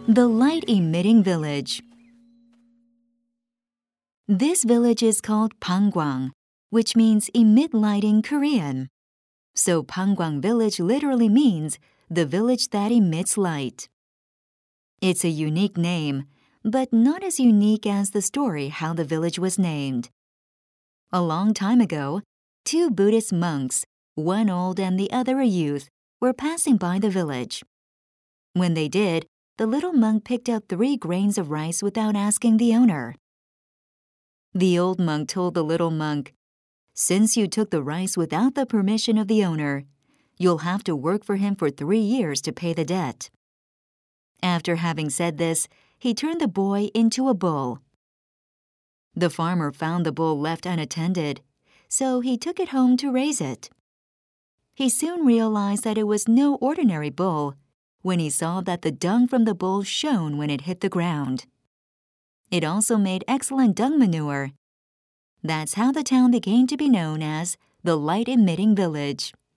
The light-emitting village. This village is called Panggwang, which means emit light in Korean. So Panggwang village literally means the village that emits light. It's a unique name, but not as unique as the story how the village was named. A long time ago, two Buddhist monks, one old and the other a youth, were passing by the village. When they did, the little monk picked up 3 grains of rice without asking the owner. The old monk told the little monk, "Since you took the rice without the permission of the owner, you'll have to work for him for 3 years to pay the debt." After having said this, he turned the boy into a bull. The farmer found the bull left unattended, so he took it home to raise it. He soon realized that it was no ordinary bull when he saw that the dung from the bull shone when it hit the ground. It also made excellent dung manure. That's how the town became to be known as the light-emitting village.